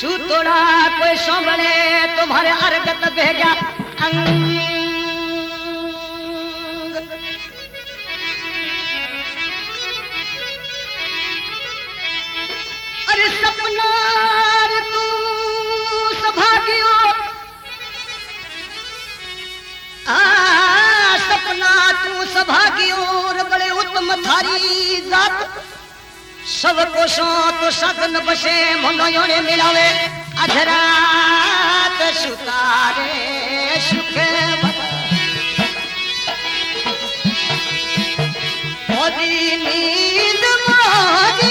सुतोड़ा कोई संभले तुम्हारे अर्गत भेजा अंग। अरे सपना तू सभागियो सपना तू सभागियो बड़े उत्तम थारी जात सब कोशो तो सगन बसे मनोयोने मिलावे अधरात सुतारे सुखे मोदी नींद मोदी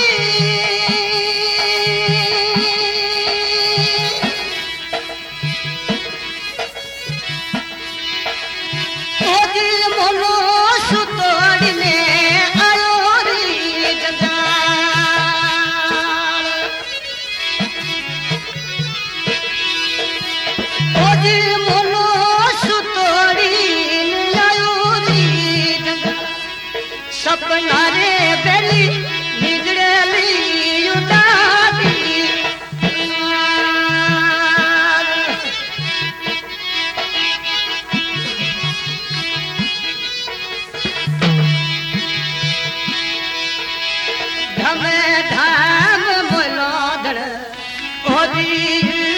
मोनो सुतोड़ने सपना रे बेली निगड़ेली उदासी धमे धाम बोलो धड़ ओदी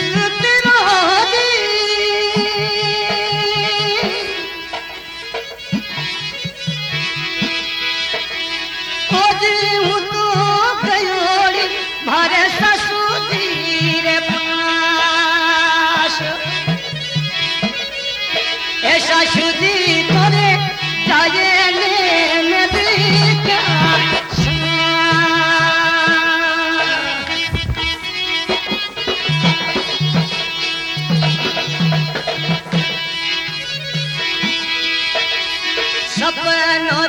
ऐसा शुद्धि तोरे जाए ने क्या सपनों